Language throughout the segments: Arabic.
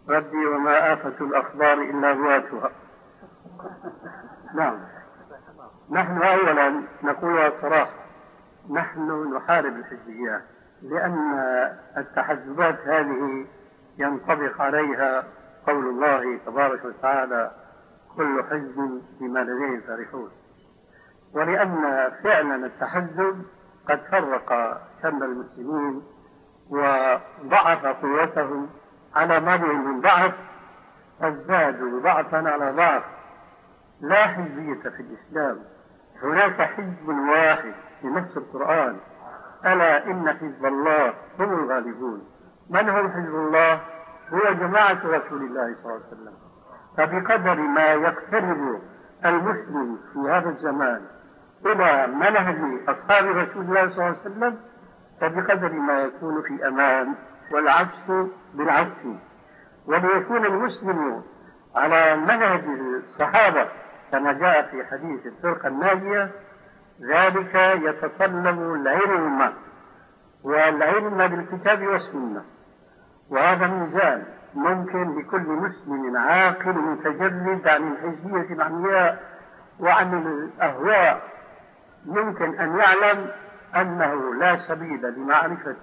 ردي وما آفة الأخبار إلا ذاتها. نعم، نحن أولا نقولها صراحة، نحن نحارب الحزبيات، لأن التحزبات هذه ينطبق عليها قول الله تبارك وتعالى: كل حزب بما لديهم فرحون. ولأن فعلا التحزب قد فرق شمل المسلمين وضعف قوتهم على ما بهم من ضعف، فازدادوا ضعفا على ضعف. لا حزبية في الإسلام، هناك حزب واحد في نفس القرآن: ألا إن حزب الله هم الغالبون. من هم حزب الله؟ هو جماعة رسول الله صلى الله عليه وسلم. فبقدر ما يقترب المسلم في هذا الزمان إلى منهج أصحاب رسول الله صلى الله عليه وسلم فبقدر ما يكون في أمان، والعكس بالعكس. وليكون المسلم على منهج الصحابة كما جاء في حديث الفرقة الناجية، ذلك يتطلب العلم، والعلم بالكتاب والسنة. وهذا ميزان ممكن لكل مسلم عاقل متجرد عن الحزبية العمياء وعن الأهواء، يمكن أن يعلم أنه لا سبيل لمعرفة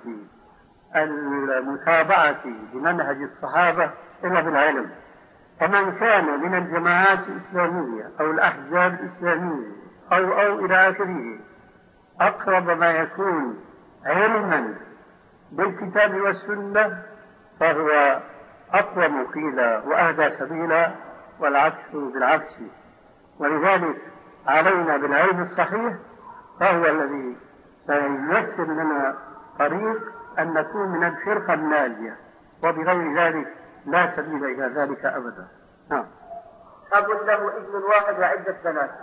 المتابعة بمنهج الصحابة إلا بالعلم. فمن كان من الجماعات الإسلامية أو الأحزاب الإسلامية أو إلى آخره أقرب ما يكون علما بالكتاب والسنة فهو أقوم قيلا وأهدى سبيلا، والعكس بالعكس. ولذلك علينا بالعلم الصحيح، فهو الذي سييسر لنا طريق أن نكون من الفرقة الناجية، وبغير ذلك لا سبيل إلى ذلك أبدا. أب له ابن واحد وعدة بنات.